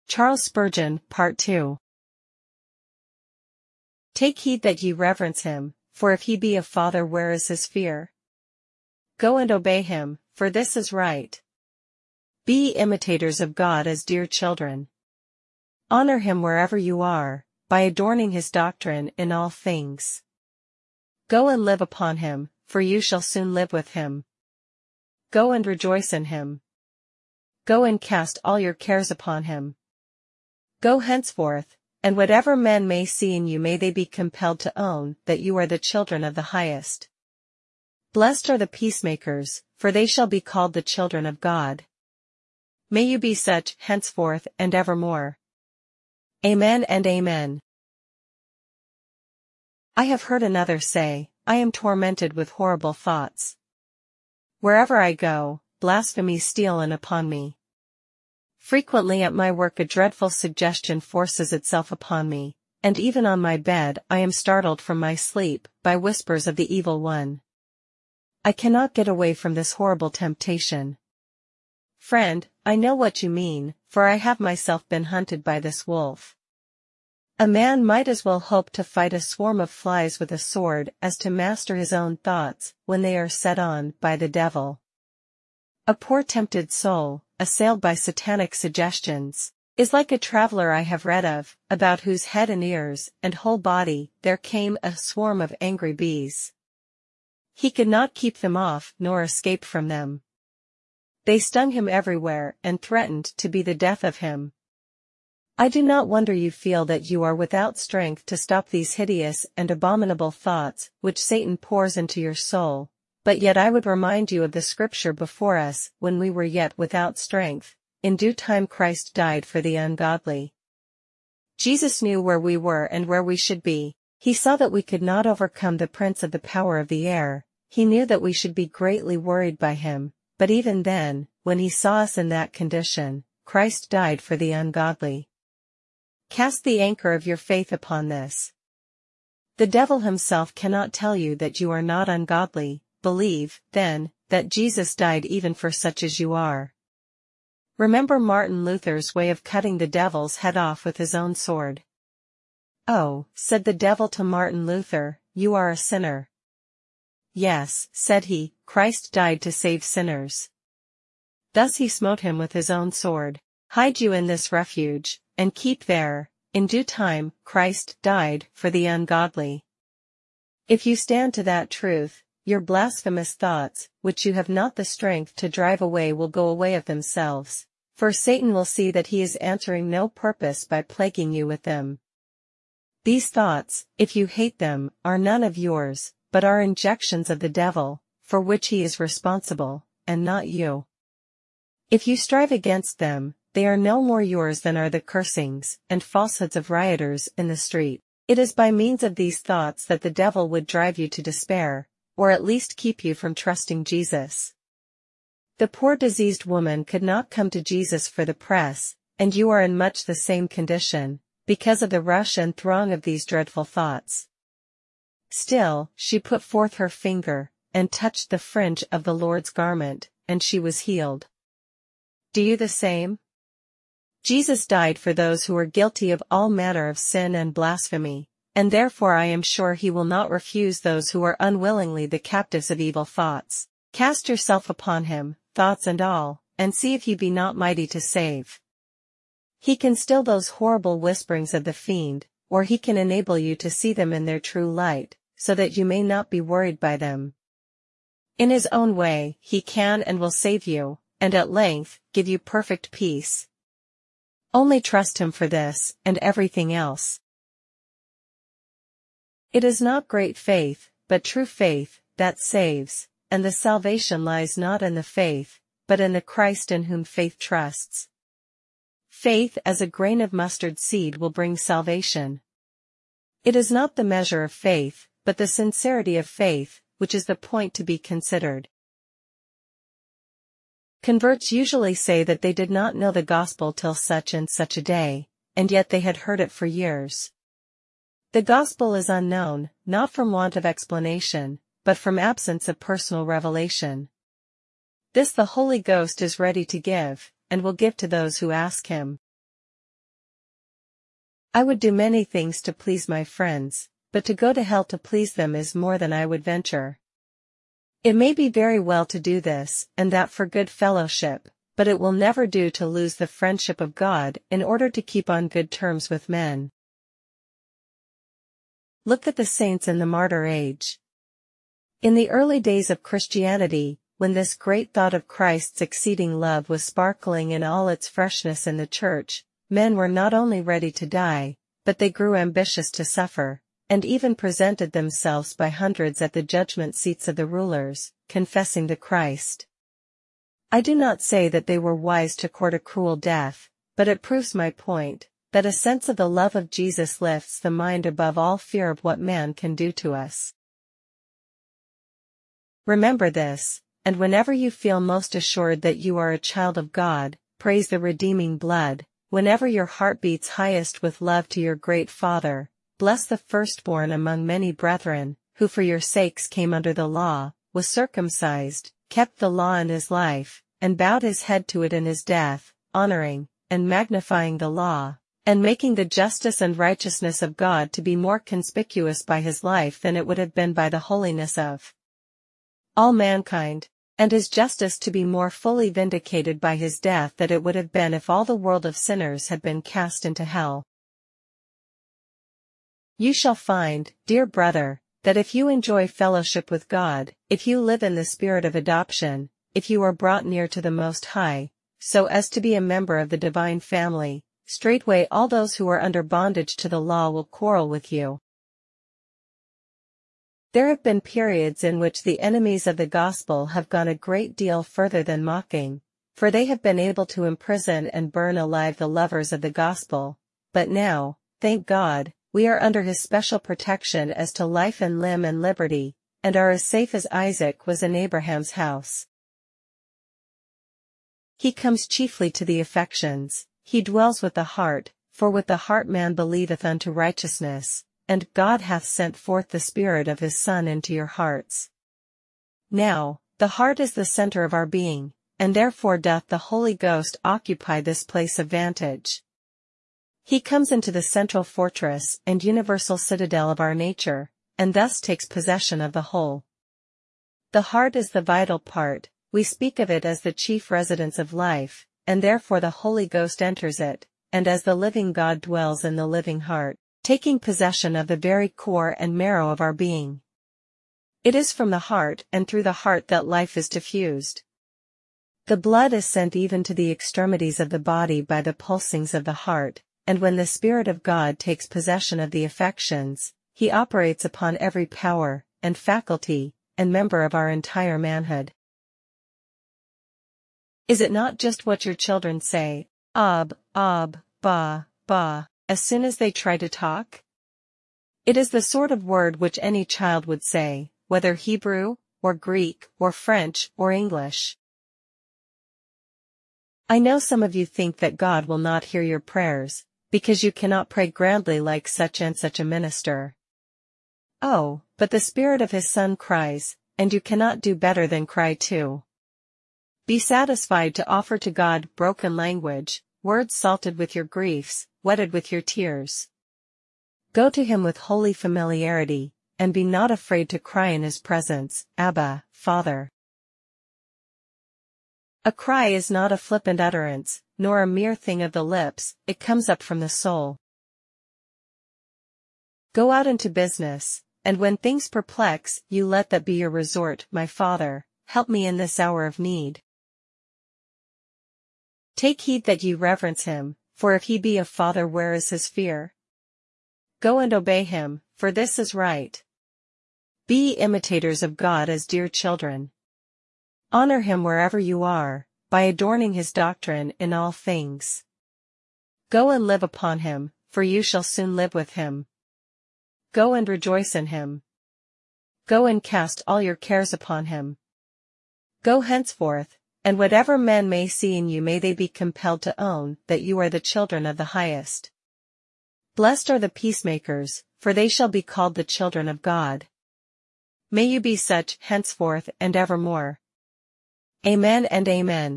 Charles Spurgeon, Part 2. Take heed that ye reverence him, for if he be a father, where is his fear? Go and obey him, for this is right. Be ye imitators of God as dear children. Honor him wherever you are, by adorning his doctrine in all things. Go and live upon him, for you shall soon live with him. Go and rejoice in him. Go and cast all your cares upon him. Go henceforth, and whatever men may see in you may they be compelled to own that you are the children of the Highest. Blessed are the peacemakers, for they shall be called the children of God. May you be such, henceforth and evermore. Amen and amen. I have heard another say, I am tormented with horrible thoughts. Wherever I go, blasphemies steal in upon me. Frequently at my work a dreadful suggestion forces itself upon me, and even on my bed I am startled from my sleep by whispers of the evil one. I cannot get away from this horrible temptation. Friend, I know what you mean, for I have myself been hunted by this wolf. A man might as well hope to fight a swarm of flies with a sword as to master his own thoughts when they are set on by the devil. A poor tempted soul, assailed by satanic suggestions, is like a traveler I have read of, about whose head and ears and whole body there came a swarm of angry bees. He could not keep them off nor escape from them. They stung him everywhere and threatened to be the death of him. I do not wonder you feel that you are without strength to stop these hideous and abominable thoughts which Satan pours into your soul, but yet I would remind you of the scripture before us, when we were yet without strength, in due time Christ died for the ungodly. Jesus knew where we were and where we should be. He saw that we could not overcome the prince of the power of the air. He knew that we should be greatly worried by him, but even then, when he saw us in that condition, Christ died for the ungodly. Cast the anchor of your faith upon this. The devil himself cannot tell you that you are not ungodly. Believe, then, that Jesus died even for such as you are. Remember Martin Luther's way of cutting the devil's head off with his own sword. "Oh," said the devil to Martin Luther, "you are a sinner." "Yes," said he, "Christ died to save sinners." Thus he smote him with his own sword. Hide you in this refuge, and keep there. In due time, Christ died for the ungodly. If you stand to that truth, your blasphemous thoughts, which you have not the strength to drive away, will go away of themselves, for Satan will see that he is answering no purpose by plaguing you with them. These thoughts, if you hate them, are none of yours, but are injections of the devil, for which he is responsible, and not you. If you strive against them, they are no more yours than are the cursings and falsehoods of rioters in the street. It is by means of these thoughts that the devil would drive you to despair, or at least keep you from trusting Jesus. The poor diseased woman could not come to Jesus for the press, and you are in much the same condition, because of the rush and throng of these dreadful thoughts. Still, she put forth her finger, and touched the fringe of the Lord's garment, and she was healed. Do you the same? Jesus died for those who were guilty of all manner of sin and blasphemy, and therefore I am sure he will not refuse those who are unwillingly the captives of evil thoughts. Cast yourself upon him, thoughts and all, and see if he be not mighty to save. He can still those horrible whisperings of the fiend, or he can enable you to see them in their true light, so that you may not be worried by them. In his own way, he can and will save you, and at length, give you perfect peace. Only trust him for this, and everything else. It is not great faith, but true faith, that saves, and the salvation lies not in the faith, but in the Christ in whom faith trusts. Faith as a grain of mustard seed will bring salvation. It is not the measure of faith, but the sincerity of faith, which is the point to be considered. Converts usually say that they did not know the gospel till such and such a day, and yet they had heard it for years. The gospel is unknown, not from want of explanation, but from absence of personal revelation. This the Holy Ghost is ready to give, and will give to those who ask him. I would do many things to please my friends, but to go to hell to please them is more than I would venture. It may be very well to do this and that for good fellowship, but it will never do to lose the friendship of God in order to keep on good terms with men. Look at the saints in the martyr age. In the early days of Christianity, when this great thought of Christ's exceeding love was sparkling in all its freshness in the church, men were not only ready to die, but they grew ambitious to suffer, and even presented themselves by hundreds at the judgment seats of the rulers, confessing to Christ. I do not say that they were wise to court a cruel death, but it proves my point, that a sense of the love of Jesus lifts the mind above all fear of what man can do to us. Remember this, and whenever you feel most assured that you are a child of God, praise the redeeming blood. Whenever your heart beats highest with love to your great Father, bless the firstborn among many brethren, who for your sakes came under the law, was circumcised, kept the law in his life, and bowed his head to it in his death, honoring, and magnifying the law, and making the justice and righteousness of God to be more conspicuous by his life than it would have been by the holiness of all mankind, and his justice to be more fully vindicated by his death than it would have been if all the world of sinners had been cast into hell. You shall find, dear brother, that if you enjoy fellowship with God, if you live in the spirit of adoption, if you are brought near to the Most High, so as to be a member of the divine family, straightway all those who are under bondage to the law will quarrel with you. There have been periods in which the enemies of the gospel have gone a great deal further than mocking, for they have been able to imprison and burn alive the lovers of the gospel, but now, thank God, we are under his special protection as to life and limb and liberty, and are as safe as Isaac was in Abraham's house. He comes chiefly to the affections, he dwells with the heart, for with the heart man believeth unto righteousness, and God hath sent forth the Spirit of his Son into your hearts. Now, the heart is the center of our being, and therefore doth the Holy Ghost occupy this place of vantage. He comes into the central fortress and universal citadel of our nature, and thus takes possession of the whole. The heart is the vital part, we speak of it as the chief residence of life, and therefore the Holy Ghost enters it, and as the living God dwells in the living heart, taking possession of the very core and marrow of our being. It is from the heart and through the heart that life is diffused. The blood is sent even to the extremities of the body by the pulsings of the heart, and when the Spirit of God takes possession of the affections, he operates upon every power, and faculty, and member of our entire manhood. Is it not just what your children say, ob, ba, as soon as they try to talk? It is the sort of word which any child would say, whether Hebrew, or Greek, or French, or English. I know some of you think that God will not hear your prayers, because you cannot pray grandly like such and such a minister. Oh, but the Spirit of his Son cries, and you cannot do better than cry too. Be satisfied to offer to God broken language, words salted with your griefs, wetted with your tears. Go to him with holy familiarity, and be not afraid to cry in his presence, Abba, Father. A cry is not a flippant utterance, nor a mere thing of the lips, it comes up from the soul. Go out into business, and when things perplex you let that be your resort, my Father, help me in this hour of need. Take heed that ye reverence him, for if he be a father where is his fear? Go and obey him, for this is right. Be ye imitators of God as dear children. Honor him wherever you are, by adorning his doctrine in all things. Go and live upon him, for you shall soon live with him. Go and rejoice in him. Go and cast all your cares upon him. Go henceforth, and whatever men may see in you may they be compelled to own that you are the children of the Highest. Blessed are the peacemakers, for they shall be called the children of God. May you be such henceforth and evermore. Amen and amen.